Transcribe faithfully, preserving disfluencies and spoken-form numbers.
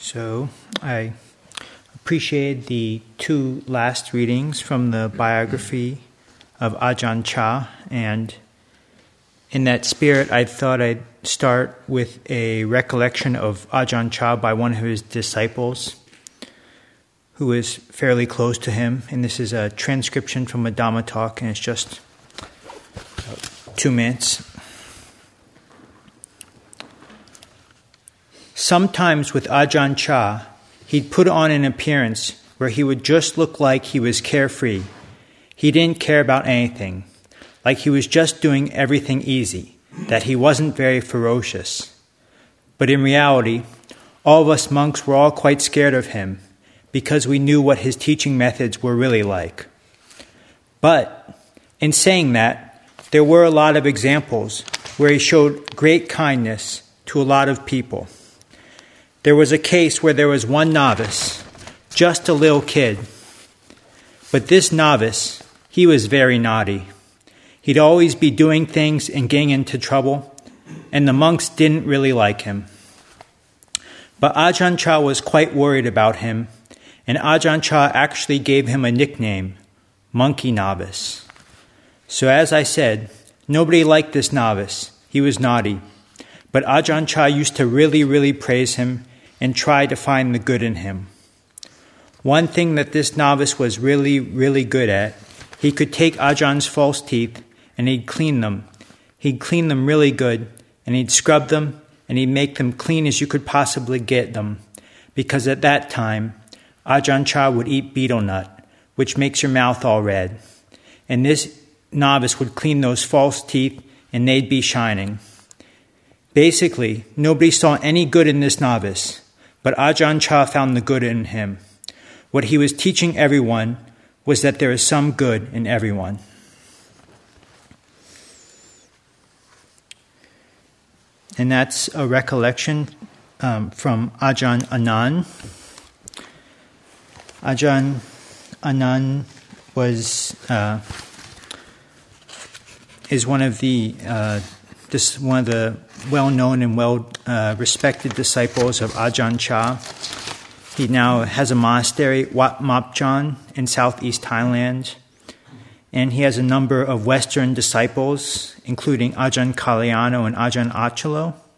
So I appreciated the two last readings from the biography of Ajahn Chah, and in that spirit I thought I'd start with a recollection of Ajahn Chah by one of his disciples who was fairly close to him, and this is a transcription from a Dhamma talk, and it's just two minutes. Sometimes with Ajahn Chah, he'd put on an appearance where he would just look like he was carefree. He didn't care about anything, like he was just doing everything easy, that he wasn't very ferocious. But in reality, all of us monks were all quite scared of him because we knew what his teaching methods were really like. But in saying that, there were a lot of examples where he showed great kindness to a lot of people. There was a case where there was one novice, just a little kid. But this novice, he was very naughty. He'd always be doing things and getting into trouble, and the monks didn't really like him. But Ajahn Chah was quite worried about him, and Ajahn Chah actually gave him a nickname, Monkey Novice. So as I said, nobody liked this novice. He was naughty. But Ajahn Chah used to really, really praise him and try to find the good in him. One thing that this novice was really, really good at, he could take Ajahn's false teeth and he'd clean them. He'd clean them really good, and he'd scrub them, and he'd make them clean as you could possibly get them. Because at that time, Ajahn Chah would eat betel nut, which makes your mouth all red. And this novice would clean those false teeth, and they'd be shining. Basically, nobody saw any good in this novice, but Ajahn Chah found the good in him. What he was teaching everyone was that there is some good in everyone. And that's a recollection um, from Ajahn Anan. Ajahn Anan was uh, is one of the uh, this one of the well-known and well-respected uh, disciples of Ajahn Chah. He now has a monastery, Wat Mapchan, in southeast Thailand, and he has a number of Western disciples, including Ajahn Kalyano and Ajahn Achalo.